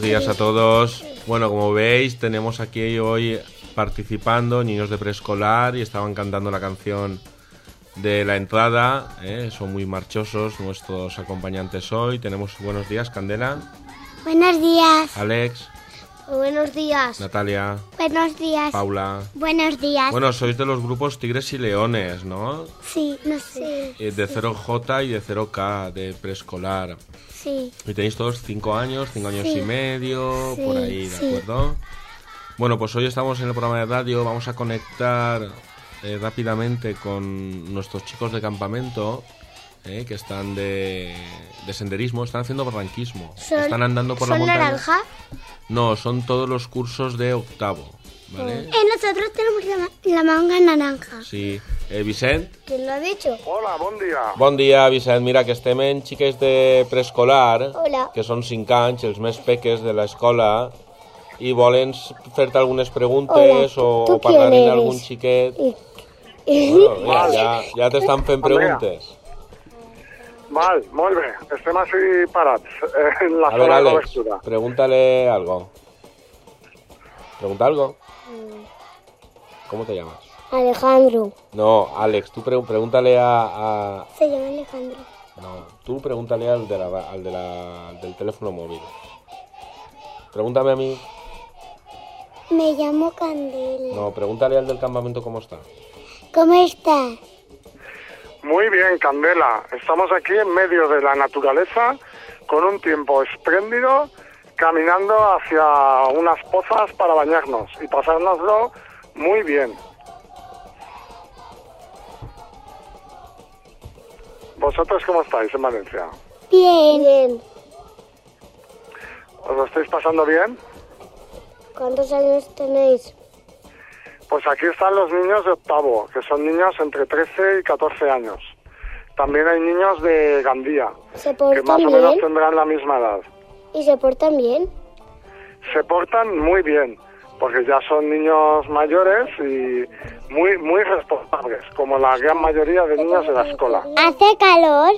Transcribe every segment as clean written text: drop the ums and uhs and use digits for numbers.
buenos días a todos. Bueno, como veis, tenemos aquí hoy participando niños de preescolar y estaban cantando la canción de la entrada, son muy marchosos nuestros acompañantes hoy. Tenemos buenos días, Candela. Buenos días. Alex. Buenos días. Natalia. Buenos días. Paula. Buenos días. Bueno, sois de los grupos Tigres y Leones, ¿no? Sí, no sé. De 0J y de 0K, de preescolar. Sí. Y tenéis todos 5 años, 5 años Sí. y medio, Sí, por ahí, ¿de acuerdo? Bueno, pues hoy estamos en el programa de radio, vamos a conectar rápidamente con nuestros chicos de campamento, que están de senderismo, están haciendo barranquismo. Están andando por la montaña. ¿Son naranja? No, son todos los cursos de octavo, ¿vale? Nosotros tenemos la manga naranja. Sí. Vicent? ¿Quién lo ha dicho? Hola, bon dia. Bon dia, Vicent. Mira, que estem en xiques de preescolar, Hola. que són 5 anys, els més peques de l'escola, i volen fer-te algunes preguntes. Hola, o ¿tú parlar quién amb algun eres? xiquet. Bueno, mira, ja t'estan fent preguntes. Val, molt bé. Estem així parats en la A ver, zona de Alex, cobertura. pregúntale algo. ¿Pregunta algo? ¿Cómo te llamas? Alejandro. No, Alex, tú pregúntale a... Se llama Alejandro. No, tú pregúntale al del teléfono móvil. Pregúntame a mí. Me llamo Candela. No, pregúntale al del campamento cómo está. ¿Cómo estás? Muy bien, Candela. Estamos aquí en medio de la naturaleza con un tiempo espléndido, caminando hacia unas pozas para bañarnos y pasárnoslo muy bien. ¿Vosotros cómo estáis en Valencia? Bien. ¿Os lo estáis pasando bien? ¿Cuántos años tenéis? Pues aquí están los niños de octavo, que son niños entre 13 y 14 años. También hay niños de Gandía, ¿Se que portan más o menos bien? tendrán la misma edad. ¿Y se portan bien? Se portan muy bien, porque ya son niños mayores y muy responsables, como la gran mayoría de niños de la escuela. ¿Hace calor?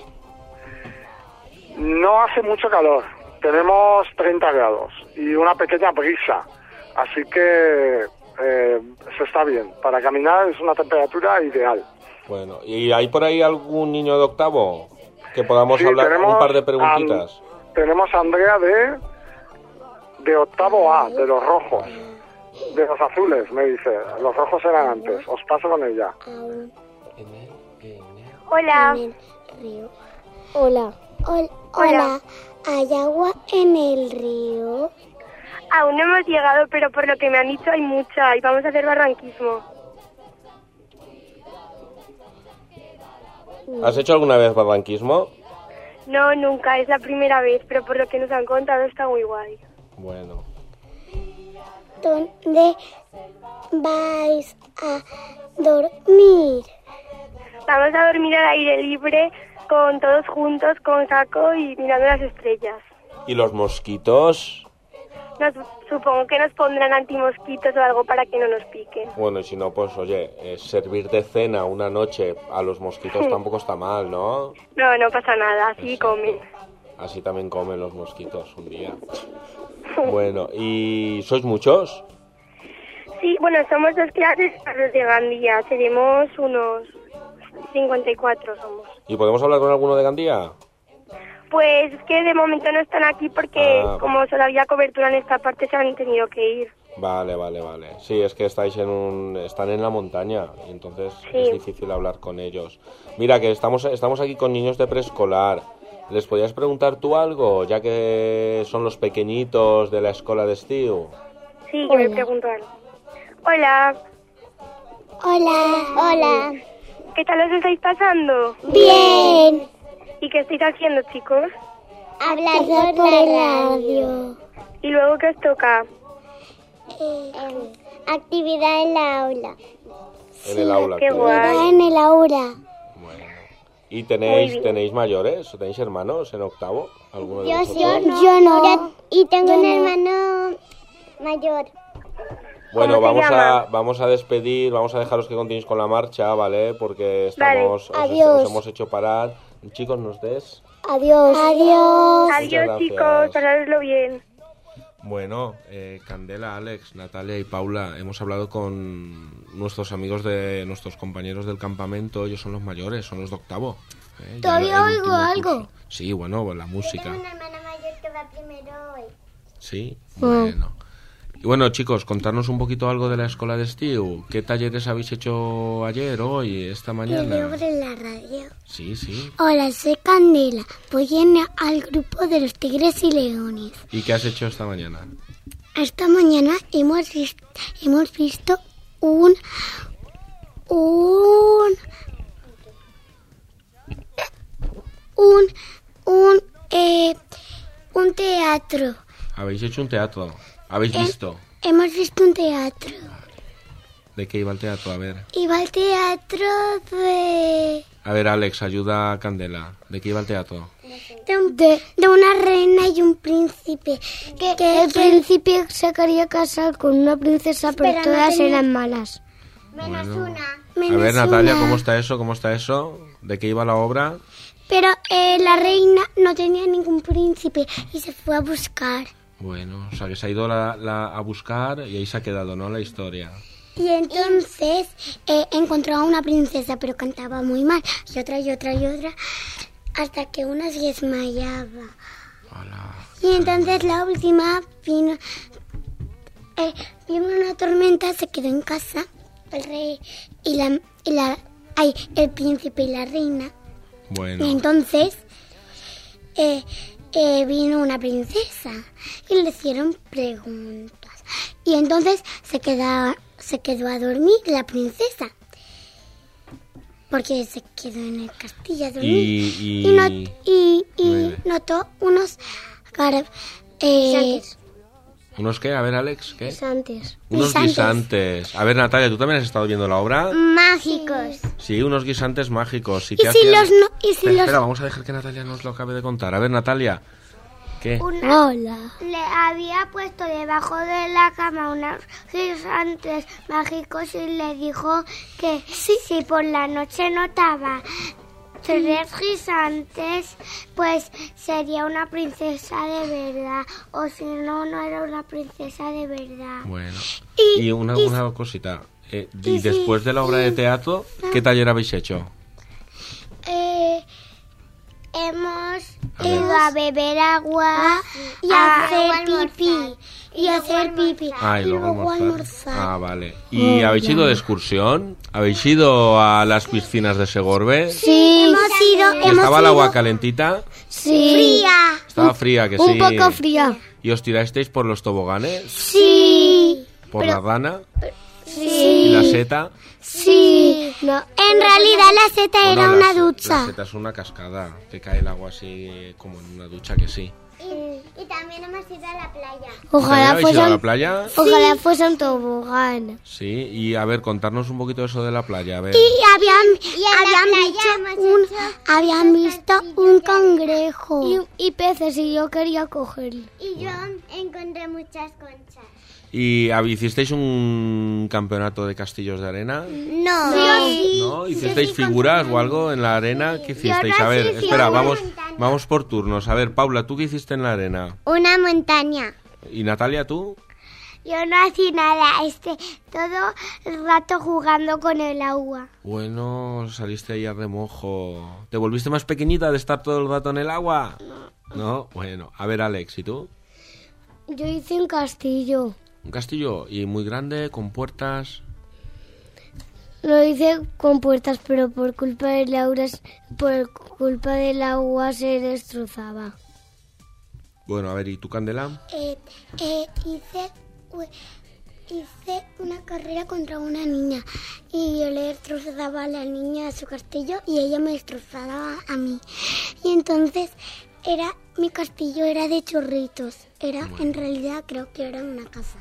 No hace mucho calor, tenemos 30 grados y una pequeña brisa, así que se está bien. Para caminar es una temperatura ideal. Bueno, ¿y hay por ahí algún niño de octavo que podamos Sí, hablar tenemos un par de preguntitas? Tenemos a Andrea de octavo A, de los rojos. De los azules, me dice. Los rojos eran antes. Os paso con ella. Hola. Hola. Hola. ¿Hay agua en el río? Aún no hemos llegado, pero por lo que me han dicho hay mucha y vamos a hacer barranquismo. ¿Has hecho alguna vez barranquismo? No, nunca, es la primera vez, pero por lo que nos han contado está muy guay. Bueno. ¿Dónde vais a dormir? Vamos a dormir al aire libre, con todos juntos, con saco y mirando las estrellas. ¿Y los mosquitos? Supongo que nos pondrán antimosquitos o algo para que no nos piquen. Bueno, y si no, pues oye, servir de cena una noche a los mosquitos tampoco está mal, ¿no? No, no pasa nada, así Exacto. comen. Así también comen los mosquitos un día. Bueno, ¿y sois muchos? Sí, bueno, somos 2 clases de Gandía, seremos unos 54 somos. ¿Y podemos hablar con alguno de Gandía? Pues es que de momento no están aquí porque como solo había cobertura en esta parte se han tenido que ir. Vale. Sí, es que están en la montaña y entonces Sí. es difícil hablar con ellos. Mira, que estamos aquí con niños de preescolar. ¿Les podías preguntar tú algo, ya que son los pequeñitos de la escuela de estío? Sí, yo me pregunto algo. Hola, Hola. ¿qué tal os estáis pasando? Bien. ¿Y qué estáis haciendo, chicos? Hablar por el radio. ¿Y luego qué os toca? Actividad en la aula. En el aula. qué que- guay. En el aula. Bueno. ¿Y Muy bien. tenéis mayores? ¿Tenéis hermanos en octavo? ¿Alguno de Yo vosotros? no. Y tengo un hermano mayor. Bueno, ¿Cómo se llama? vamos a despedir, vamos a dejaros que continuéis con la marcha, ¿vale? Porque Vale. Adiós. os hemos hecho parar. Chicos, ¿nos des? Adiós. Adiós, Muchas gracias. chicos, pasároslo bien. Bueno, Candela, Alex, Natalia y Paula, hemos hablado con nuestros amigos de nuestros compañeros del campamento. Ellos son los mayores, son los de octavo. ¿Todavía el oigo último algo? curso. Sí, bueno, la música. Tengo una hermana mayor que va primero hoy. Sí, bueno. Y bueno, chicos, contarnos un poquito algo de la escuela de Estiu. ¿Qué talleres habéis hecho ayer, hoy, esta Y mañana? luego en la radio. Sí, sí. Hola, soy Candela. Voy al grupo de los tigres y leones. ¿Y qué has hecho esta mañana? Esta mañana hemos visto un teatro. ¿Habéis hecho un teatro? ¿Habéis visto? Hemos visto un teatro. ¿De qué iba el teatro? A ver. Iba al teatro de A ver, Alex, ayuda a Candela. ¿De qué iba el teatro? de una reina y un príncipe. El príncipe se quería casar con una princesa, pero Pero no todas tenía- eran malas. Menos Bueno. una. A Menos ver, Natalia, una. ¿cómo está eso? ¿Cómo está eso? ¿De qué iba la obra? Pero la reina no tenía ningún príncipe y se fue a buscar. Bueno, o sea, que se ha ido a buscar y ahí se ha quedado, ¿no? La historia. Y entonces encontró a una princesa, pero cantaba muy mal. Y otra, hasta que una se desmayaba. Hola. Y entonces la última vino una tormenta, se quedó en casa el rey y el príncipe y la reina. Bueno. Y entonces vino una princesa y le hicieron preguntas. Y entonces se quedó a dormir la princesa. Porque se quedó en el castillo a dormir. Y Dime. notó unos ¿Unos qué? A ver, Alex, ¿qué? Antes. Unos Guisantes. guisantes. A ver, Natalia, ¿tú también has estado viendo la obra? mágicos. Sí, unos guisantes mágicos. ¿Y Y qué si hacían? los no- y si los- Espera, vamos a dejar que Natalia nos lo acabe de contar. A ver, Natalia, ¿qué? Hola. Le había puesto debajo de la cama unos guisantes mágicos y le dijo que si por la noche notaba 3 guisantes, pues sería una princesa de verdad. O si no, no era una princesa de verdad. Bueno. Y- Y una cosita. Y sí, después de la obra de teatro, ¿qué taller habéis hecho? Hemos A ver. ido a beber agua y a hacer pipí. Y hacer pipí. Ah, y luego almorzar. almorzar. Ah, vale. ¿Y habéis ido de excursión? ¿Habéis ido a las piscinas de Segorbe? Sí. ¿Y ¿Estaba el agua calentita? Sí. Estaba fría, que sí. Un poco fría. ¿Y os tirasteis por los toboganes? Sí. ¿Por la rana? Sí. ¿Y la seta? Sí. No. En realidad la seta Bueno, era una La ducha. seta es una cascada. Te cae el agua así como en una ducha, que sí. Y también hemos ido a la playa. ¿También Ojalá habéis ido a la fuese playa? Ojalá fuese un tobogán. Sí, y a ver, contarnos un poquito eso de la playa, a ver. Y habían visto un cangrejo. Y peces, y yo quería cogerlo. Y yo encontré muchas conchas. ¿Y hicisteis un campeonato de castillos de arena? No. ¿No? ¿Hicisteis figuras o algo en la arena? ¿Qué hicisteis? A ver, espera, vamos por turnos. A ver, Paula, ¿tú qué hiciste en la arena? Una montaña. ¿Y Natalia, tú? Yo no hacía nada, todo el rato jugando con el agua. Bueno, saliste ahí a remojo. ¿Te volviste más pequeñita de estar todo el rato en el agua? No. Bueno, a ver, Alex, ¿y tú? Yo hice un castillo. Un castillo y muy grande, con puertas. Lo hice con puertas, pero por culpa del agua se destrozaba. Bueno, a ver, ¿y tú, Candela? Hice una carrera contra una niña y yo le destrozaba a la niña su castillo y ella me destrozaba a mí. Y entonces mi castillo era de chorritos. En realidad creo que era una casa.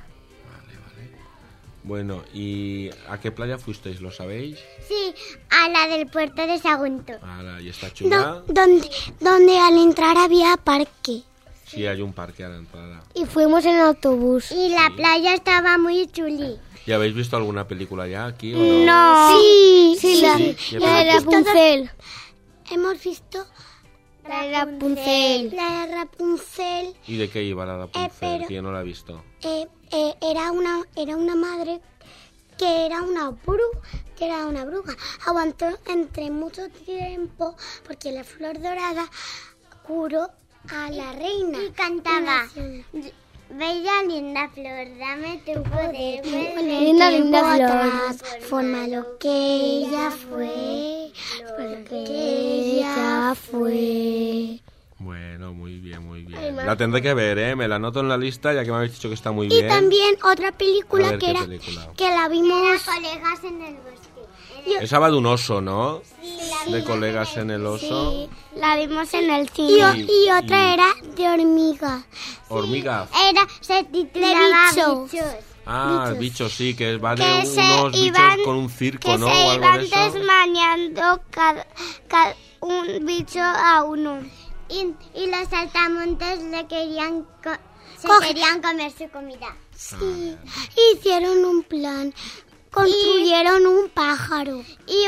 Bueno, ¿y a qué playa fuisteis? ¿Lo sabéis? Sí, a la del puerto de Sagunto. ¿Y está chula? Donde al entrar había parque. Sí, hay un parque a la entrada. Y fuimos en autobús. Y la playa estaba muy chuli. ¿Y habéis visto alguna película ya aquí o no? No. Sí, Sí, ¿qué La de película? Rapunzel. Hemos visto La de Rapunzel. La de Rapunzel ¿Y de qué iba la Rapunzel? pero- Que yo no la he visto. era una madre que era una bruja. Aguantó entre mucho tiempo porque la flor dorada curó a la reina. Y cantaba. Y Bella, linda flor, dame tu poder. Linda, linda flor, forma lo que ella fue, lo que ella fue. Bueno, muy bien, muy bien. La tendré que ver, ¿eh? Me la anoto en la lista ya que me habéis dicho que está muy Y bien. también otra A película ver, que ¿qué era película? que la vimos. Colegas en el bosque. Esa va de un oso, ¿no? De colegas en el oso. Sí, La vimos en el y, cine. y otra era de hormigas. Hormigas. Se titulaba bichos. Bichos. Ah, bichos, sí, que va de Que se unos bichos iban- con un circo, Que ¿no? se O algo iban de eso. desmañando un bicho a uno. Y los saltamontes le querían querían comer su comida. Sí, hicieron un plan. Construyeron un pájaro. Y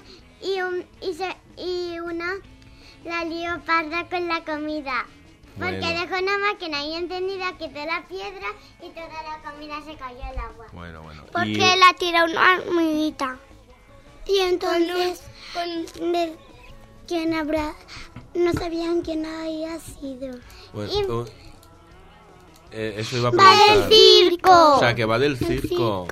una la lió parda con la comida. Porque Bueno. dejó una máquina ahí encendida, quitó la piedra y toda la comida se cayó al agua. Bueno, bueno. Porque Y- la tiró una hormiguita. Y entonces, ¿quién habrá? No sabían quién había sido. bueno, eso iba a ¡Va preguntar. del circo! O sea, que va del circo.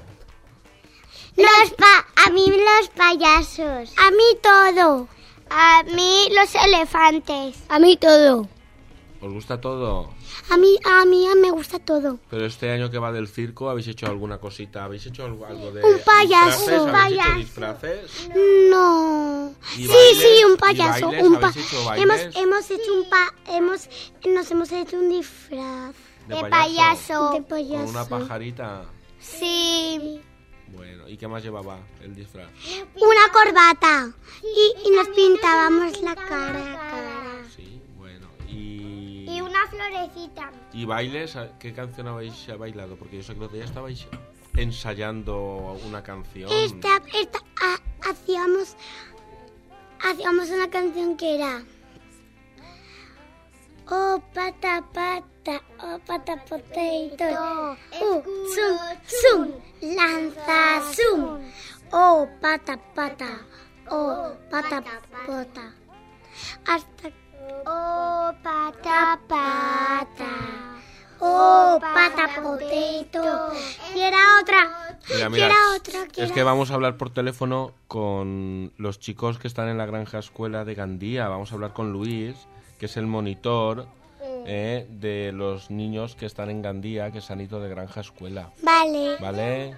A mí los payasos. A mí todo. A mí los elefantes. A mí todo. ¿Os gusta todo? A mí me gusta todo. Pero este año que va del circo, ¿habéis hecho alguna cosita? ¿Habéis hecho algo de Un payaso. disfraces? Un ¿Habéis hecho payaso. disfraces? No. ¿Y Sí, bailes? sí, un ¿Y payaso. bailes? ¿Habéis hecho bailes? Hemos hecho nos hemos hecho un disfraz ¿De de Con payaso. una pajarita. Sí. Bueno, ¿y qué más llevaba el disfraz? Una corbata. Y nos pintábamos la cara. Sí, bueno. ¿Y, Y una florecita. ¿Y bailes? ¿Qué canción habéis bailado? Porque yo sé que el otro día estabais ensayando una canción. Hacíamos una canción que era oh pata potato, zum lanza zum, oh pata pota, hasta Oh, pata, oh pata potato. Y era otra. Mira, que es era- que vamos a hablar por teléfono con los chicos que están en la granja escuela de Gandía. Vamos a hablar con Luis, que es el monitor de los niños que están en Gandía, que se han ido de granja escuela. Vale. ¿Vale?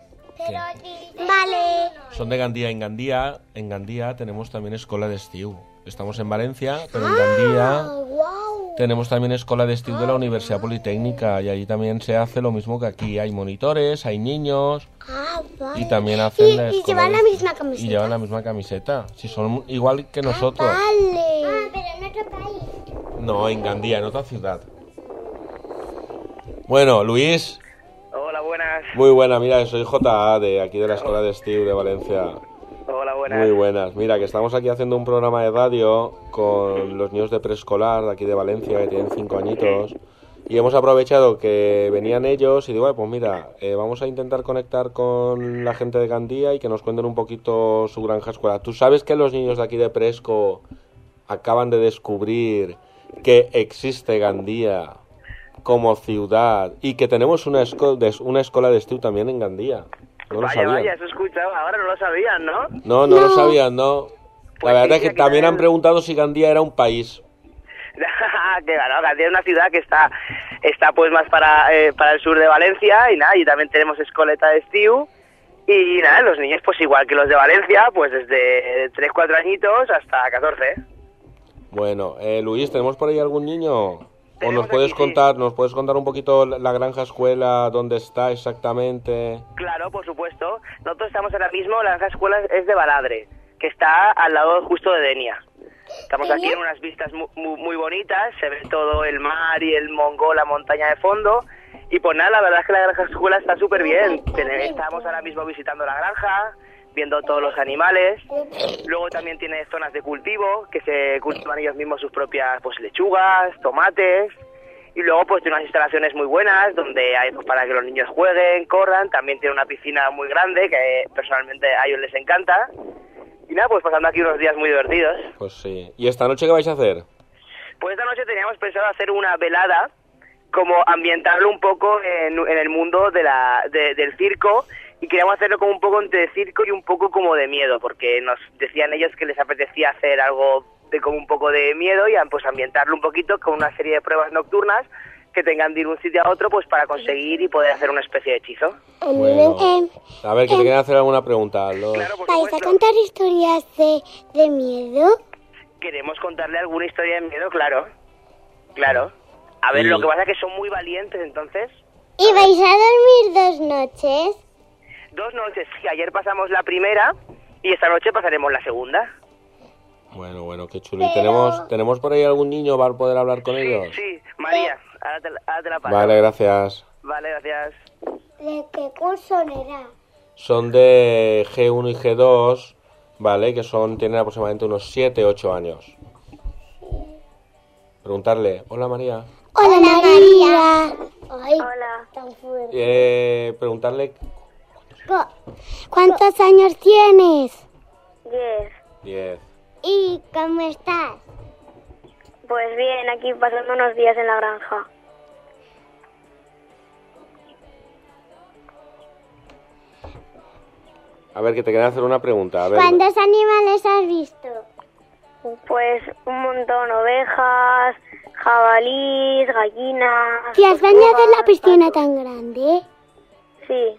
Vale. Son de Gandía. En Gandía tenemos también escuela de estiu. Estamos en Valencia, pero en Gandía Wow. tenemos también escuela de estiu de la Universidad Politécnica y allí también se hace lo mismo que aquí. Hay monitores, hay niños Vale. y también hacen la Y escuela llevan de la estiu. misma camiseta. Y llevan la misma camiseta. Si son igual que nosotros. Vale. pero en otro país. No, en Gandía, en otra ciudad. Bueno, Luis, Hola, buenas. muy buena. Mira, soy J.A. de aquí de la escuela de estiu de Valencia. Hola, buenas. Muy buenas. Mira, que estamos aquí haciendo un programa de radio con los niños de preescolar de aquí de Valencia, que tienen 5 añitos. Y hemos aprovechado que venían ellos y digo, pues mira, vamos a intentar conectar con la gente de Gandía y que nos cuenten un poquito su granja escuela. ¿Tú sabes que los niños de aquí de Presco acaban de descubrir que existe Gandía como ciudad y que tenemos una escuela de estiu también en Gandía? No lo Vaya, sabían. vaya, eso he escuchado. Ahora no lo sabían, ¿no? No lo sabían, no. Pues La verdad sí, es que aquí también han también. preguntado si Gandía era un país. Que bueno, Gandía es una ciudad que está pues más para el sur de Valencia y nada, y también tenemos escoleta de estiu y nada, los niños pues igual que los de Valencia, pues desde 3-4 añitos hasta 14. Bueno, Luis, ¿tenemos por ahí algún niño? ¿O Tenemos nos puedes aquí, sí. contar un poquito la granja escuela, dónde está exactamente? Claro, por supuesto. Nosotros estamos ahora mismo, la granja escuela es de Baladre, que está al lado justo de Denia. Estamos aquí en unas vistas muy bonitas, se ve todo el mar y el Mongó, la montaña de fondo. Y pues nada, la verdad es que la granja escuela está súper bien. Estamos ahora mismo visitando la granja, viendo todos los animales. Luego también tiene zonas de cultivo, que se cultivan ellos mismos sus propias pues lechugas, tomates. Y luego pues tiene unas instalaciones muy buenas donde hay pues, para que los niños jueguen, corran. También tiene una piscina muy grande que personalmente a ellos les encanta. Y nada, pues pasando aquí unos días muy divertidos. Pues sí. ¿Y esta noche qué vais a hacer? Pues esta noche teníamos pensado hacer una velada, como ambientarlo un poco en el mundo del circo, y queríamos hacerlo como un poco entre circo y un poco como de miedo, porque nos decían ellos que les apetecía hacer algo de como un poco de miedo y pues ambientarlo un poquito con una serie de pruebas nocturnas que tengan de ir un sitio a otro pues para conseguir y poder hacer una especie de hechizo. Bueno, a ver, que te quieren hacer alguna pregunta. Claro, por ¿Vais a supuesto. contar historias de miedo? Queremos contarle alguna historia de miedo, claro. Claro. A ver, Sí. lo que pasa es que son muy valientes, entonces. ¿Y vais a dormir 2 noches? 2 noches, sí, ayer pasamos la primera y esta noche pasaremos la segunda. Bueno, qué chulo. ¿Y tenemos por ahí algún niño para poder hablar con ellos? Sí, María, ahora te la paso. Vale, gracias. Vale, gracias. ¿De qué curso era? Son de G1 y G2, ¿vale? Que tienen aproximadamente unos 7, 8 años. Preguntarle, hola María. Hola María. Ay, Hola. tan fuerte. Preguntarle ¿Cuántos años tienes? 10. 10. ¿Y cómo estás? Pues bien, aquí pasando unos días en la granja. A ver, que te quería hacer una pregunta. A ver, ¿Cuántos animales has visto? Pues un montón, ovejas, jabalís, gallinas... ¿Te has bañado en la tortugas, piscina patos. tan grande? Sí,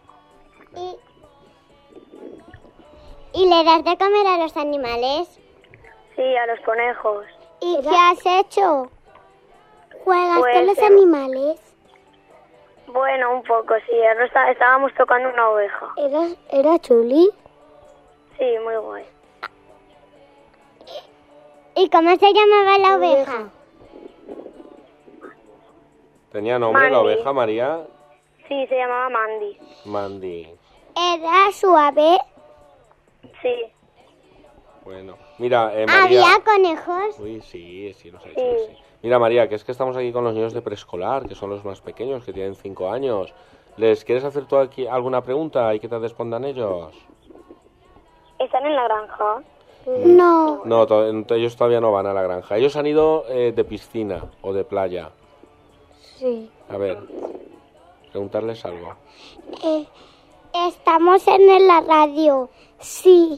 ¿Y le das de comer a los animales? sí, a los conejos. ¿Y qué has hecho? ¿Juegas Pues, con los animales? Bueno, un poco, sí. Ahora estábamos tocando una oveja. ¿Era chuli? Sí, muy guay. ¿Y cómo se llamaba la oveja? ¿tenía nombre la Mandy. oveja, María? Sí, se llamaba Mandy. Mandy. ¿Era suave? Sí, Bueno, mira, María... ¿Había conejos? Uy, sí, lo sé, sí. Mira, María, que es que estamos aquí con los niños de preescolar, que son los más pequeños, que tienen 5 años. ¿Les quieres hacer tú aquí alguna pregunta y que te respondan ellos? ¿están en la granja? No. No, ellos todavía no van a la granja. Ellos han ido de piscina o de playa. Sí. A ver, preguntarles algo. Estamos en la radio. Sí.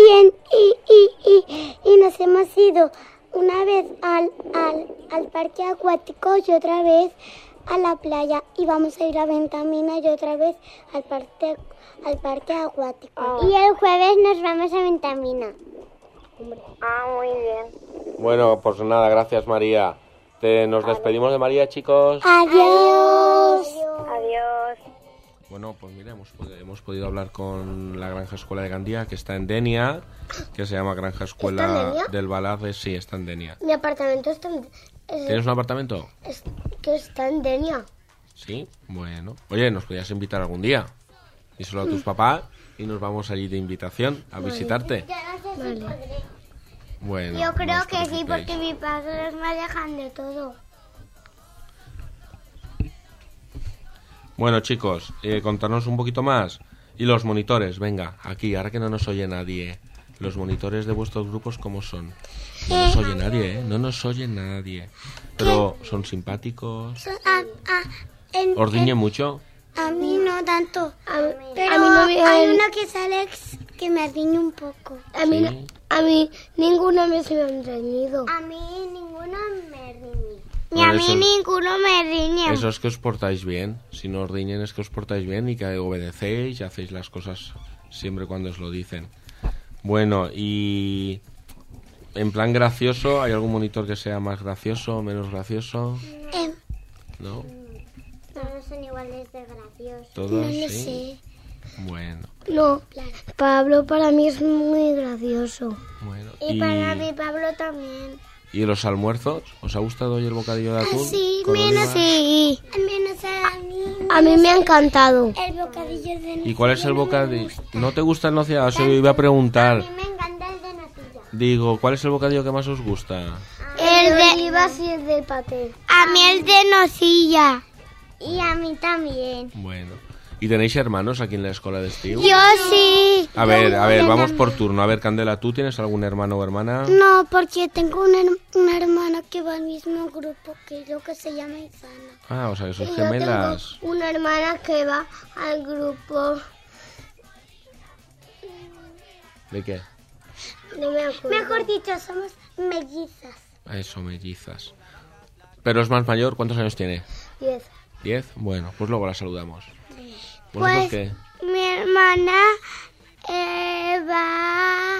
Y nos hemos ido una vez al parque acuático y otra vez a la playa. Y vamos a ir a Ventamina y otra vez al parque acuático. Y el jueves nos vamos a Ventamina. Ah, muy bien. Bueno, pues nada, gracias María. Nos despedimos de María, chicos. Adiós. Adiós. Bueno, pues mira, hemos podido hablar con la Granja Escuela de Gandía, que está en Denia, que se llama Granja Escuela ¿Está en Denia? del Balaz. Sí, está en Denia. Mi apartamento está ¿Tienes un apartamento? está en Denia. Sí, bueno. Oye, nos podías invitar algún día. Díselo a tus papás y nos vamos allí de invitación a visitarte. Bueno, Yo creo no os que sí, preocupéis. porque mis padres me dejan de todo. Bueno, chicos, contarnos un poquito más. Y los monitores, venga, aquí, ahora que no nos oye nadie. Los monitores de vuestros grupos, ¿cómo son? No nos oye nadie, ¿eh? No nos oye nadie. Pero son simpáticos. ¿Os riñen mucho? A mí no tanto. Pero a mí no me- hay uno que es Alex que me riñe un poco. Sí. A mí ninguna vez me han reñido. A mí ninguno me riñe. Ni a mí ninguno me riñe. Eso es que os portáis bien. Si no os riñen es que os portáis bien y que obedecéis y hacéis las cosas siempre cuando os lo dicen. Bueno, y en plan gracioso, ¿hay algún monitor que sea más gracioso o menos gracioso? ¿No? Todos son iguales de graciosos. ¿Todos? No lo sí. sé. Bueno, No, Pablo para mí es muy gracioso. bueno. Y para mí Pablo también. ¿Y los almuerzos? ¿Os ha gustado hoy el bocadillo de atún? Sí, con olivas? Sí, Menos a mí. a mí me ha encantado. El bocadillo de ¿Y cuál es el bocadillo? gusta. ¿No te gusta el nocilla? Os iba a preguntar. Me encanta el de natilla. Digo, ¿cuál es el bocadillo que más os gusta? El de olivas y el de paté. A mí el de nocilla. Y a mí también. Bueno. ¿Y tenéis hermanos aquí en la escuela de Estiu? Yo sí. A ver, vamos por turno. A ver, Candela, ¿tú tienes algún hermano o hermana? No, porque tengo una hermana que va al mismo grupo que yo, que se llama Isana. Ah, o sea, que sois Yo gemelas. tengo una hermana que va al grupo. ¿De qué? No me acuerdo. Mejor dicho, somos mellizas. Eso, mellizas. Pero es más mayor, ¿cuántos años tiene? 10. 10. Bueno, pues luego la saludamos. ¿Vosotros Pues qué? mi hermana va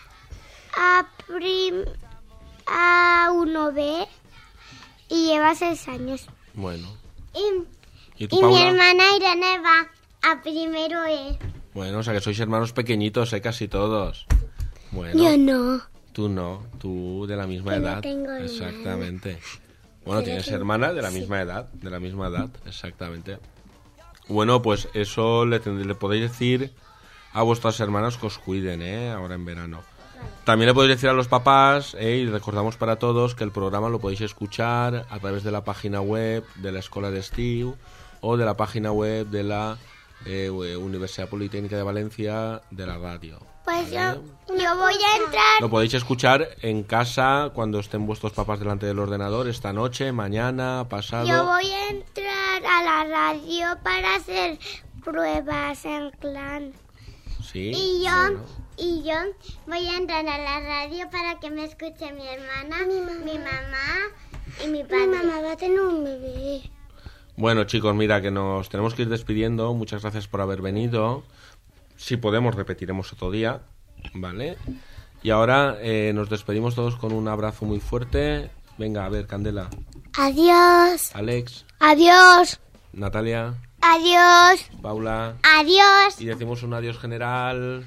a 1B y lleva 6 años. Bueno. Y, ¿Y tú, y mi Paula? hermana Irene va a primero E. Bueno, o sea que sois hermanos pequeñitos, casi todos. Bueno, Yo no. tú no, tú de la misma Que no edad. tengo hermana. Exactamente. Bueno, tienes hermana de la misma edad, exactamente. Bueno, pues eso le podéis decir a vuestras hermanas que os cuiden, ahora en verano. También le podéis decir a los papás, y recordamos para todos que el programa lo podéis escuchar a través de la página web de la Escuela de Estiu o de la página web de la Universidad Politécnica de Valencia de la radio. Pues ¿vale? yo voy a entrar. Lo podéis escuchar en casa cuando estén vuestros papás delante del ordenador esta noche, mañana, pasado. Yo voy a entrar a la radio para hacer pruebas en clan. Sí. Y yo, bueno. y yo voy a entrar a la radio para que me escuche mi hermana, mi mamá y mi padre. Mi mamá va a tener un bebé. Bueno, chicos, mira que nos tenemos que ir despidiendo. Muchas gracias por haber venido. Si podemos, repetiremos otro día, ¿vale? Y ahora nos despedimos todos con un abrazo muy fuerte. Venga, a ver, Candela. Adiós. Alex, Adiós. Natalia, Adiós. Paula. Adiós. Y decimos un adiós general.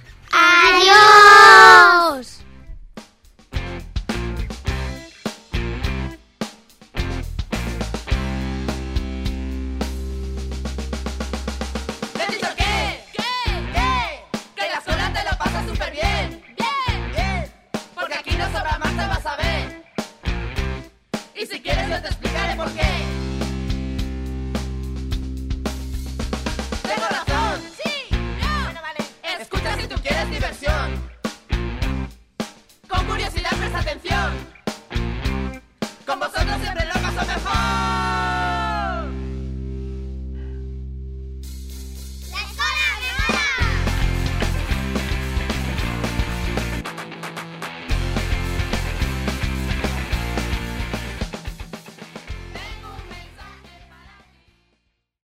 Adiós. ¿Te he dicho qué? Que en la escuela te lo pasas súper bien. Bien. Porque aquí no sobra más, te vas a ver. Y si quieres yo te explicaré por qué. Tengo razón. Sí. No. Bueno, vale. Escucha si tú quieres diversión. Con curiosidad presta atención. Con vosotros siempre lo